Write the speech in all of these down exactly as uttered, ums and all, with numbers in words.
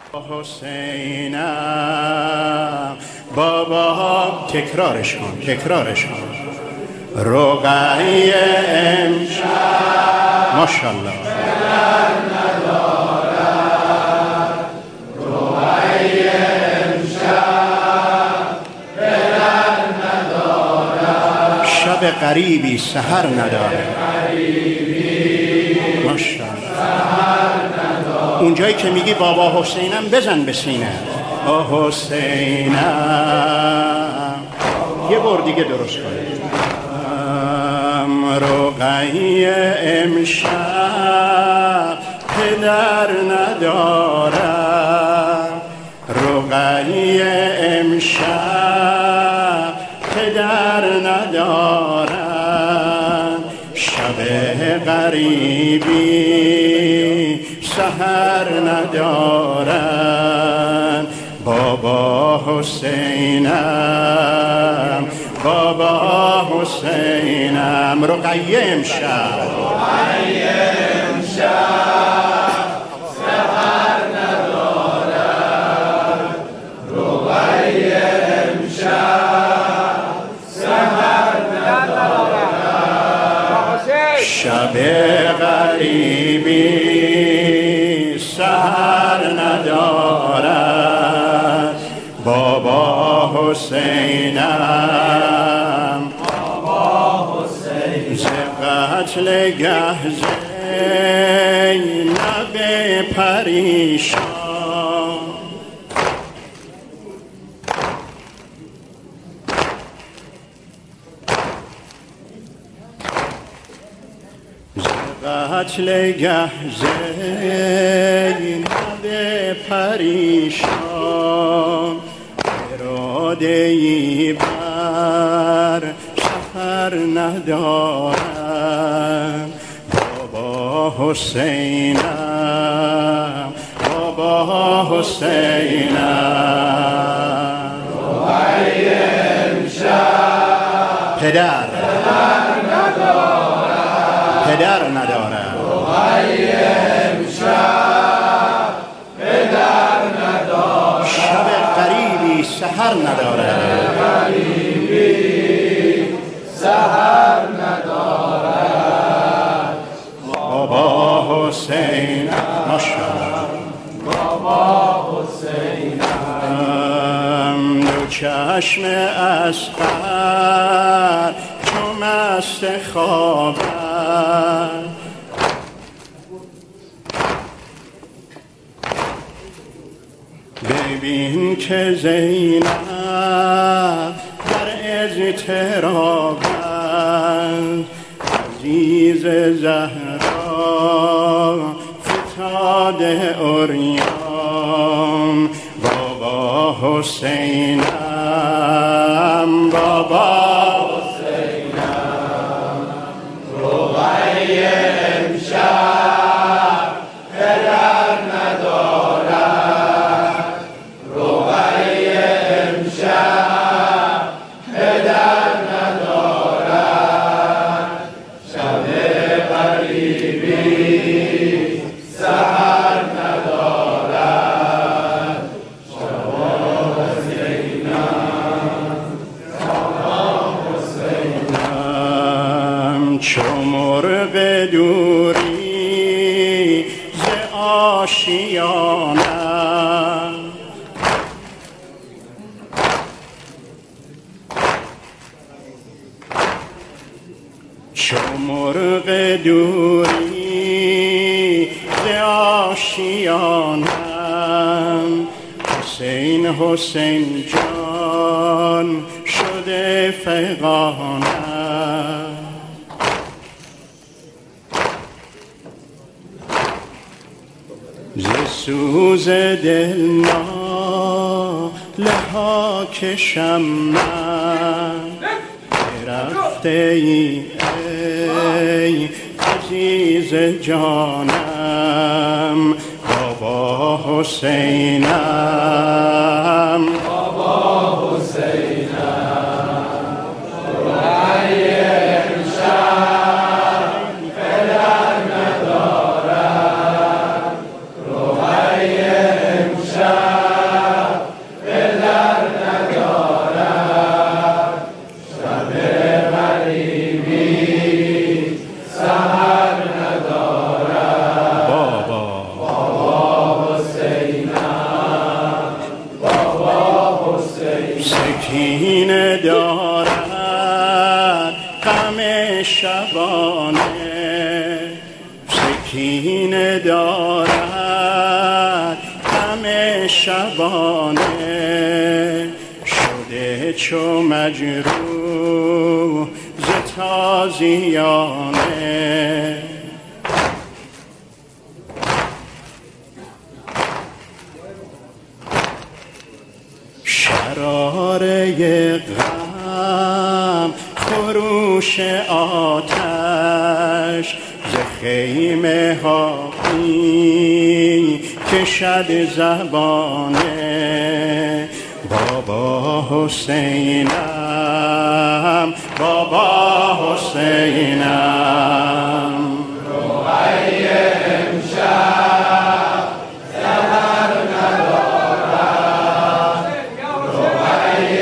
حسینم بابا تکرارش کن تکرارش کن رقیه امشب ماشاءالله شب غریبی سحر نداره ماشاءالله اونجایی که میگی بابا حسینم بزن به سینه آه حسینم یه بار دیگه درست کنید رقیه امشب پدر ندارم رقیه امشب پدر ندارم شب غریبی سحر ندارم بابا حسینم بابا حسینم رقیه امشب رقیه امشب سحر ندارم رقیه امشب سحر ندارم شب غریبی سحر ندارد بابا حسینم بابا حسین ز قتل گه زینب پریشان قتل گه زینب پریشان اراده‌ای بر سفر ندارم بابا حسینم بابا حسینم رقیه امشب پدر پدر ندارم رقیه امشب پدر ندارم شب غریبی سحر ندارم غریبی سحر ندارد بابا حسین ماشاءالله بابا حسینم دو چشم اصغر چو مست خوابم ببین که زینب در اضطراب عزیز زهرا فتاد عریان بابا حسینم بابا حسینم رقیه امشب پدر ندارد رقیه امشب پدر ندارد شب غریبی سحر ندارد شبا حسینم شبا حسینم چو مرغ دوری ز آشیانم چو مرغ دوری ز آشیانم حسین حسین جان شده فغانم ز سوز دل ناله ها کشم من رفته ای ای عزیز جانم بابا حسینم بابا حسینم رقیه امشب پدر ندارد رقیه امشب شبانه شده چو مجروح ز تازیانه. شراره غم خروش آتش ز خیمه ها می کشد زبانه. بابا حسینم بابا حسینم روحی امشب سحر ندارد. روحی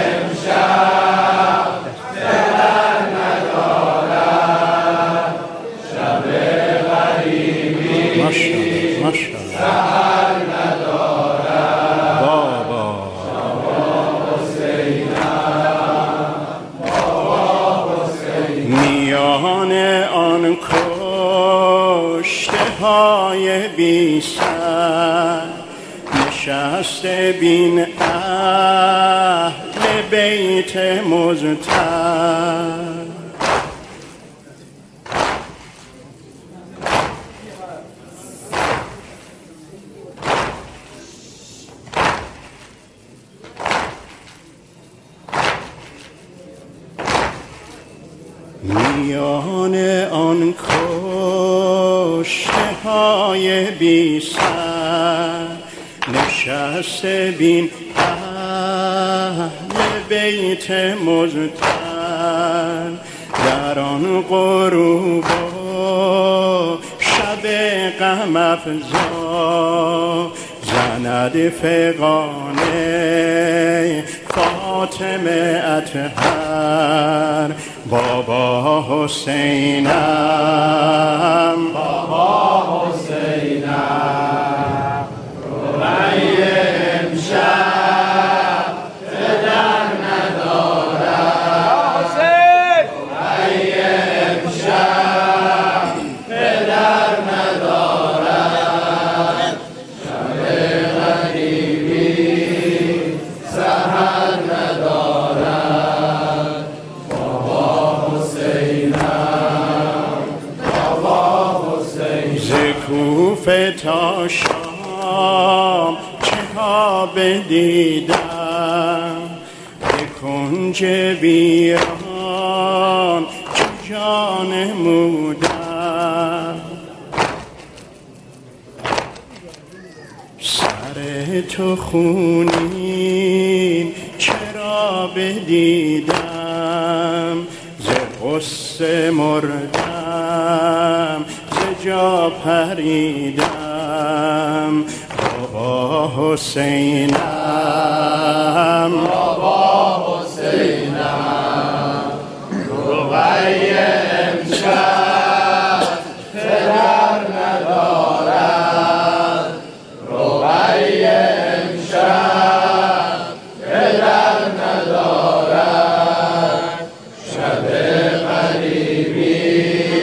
امشب سحر ندارد. شب غریبی ماشاءالله سحر ندارد. بابا میان آن کشته های بی سر نشسته بین اهل بیت مضطر. میان آن کشته های بی سر نشسته بین اهل بیت مضطر. در آن غروب و شب غم افزا زند فغانه فاطمه اطهر. بابا حسینم بابا حسینم روحی امشب پدر ندارد. روحی امشب پدر ندارد. شب غریبی سحر ندارد. بابا حسینم بابا حسینم ز کوفه تا شام چه ها بدیدم. به کنج ویران چه جا نمودم. سر تو خونین چرا بدیدم. ز غصه مردم ز جا پریدم. بابا حسینم بابا حسینم روحی امشب پدر ندارد. روحی امشب پدر ندارد. شب غریبی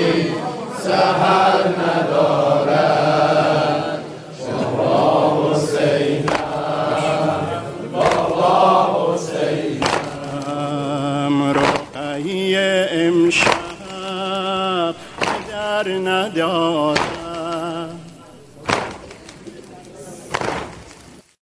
سحر ندارد. بابا حسینم بابا حسینم روحی امشب پدر ندارد.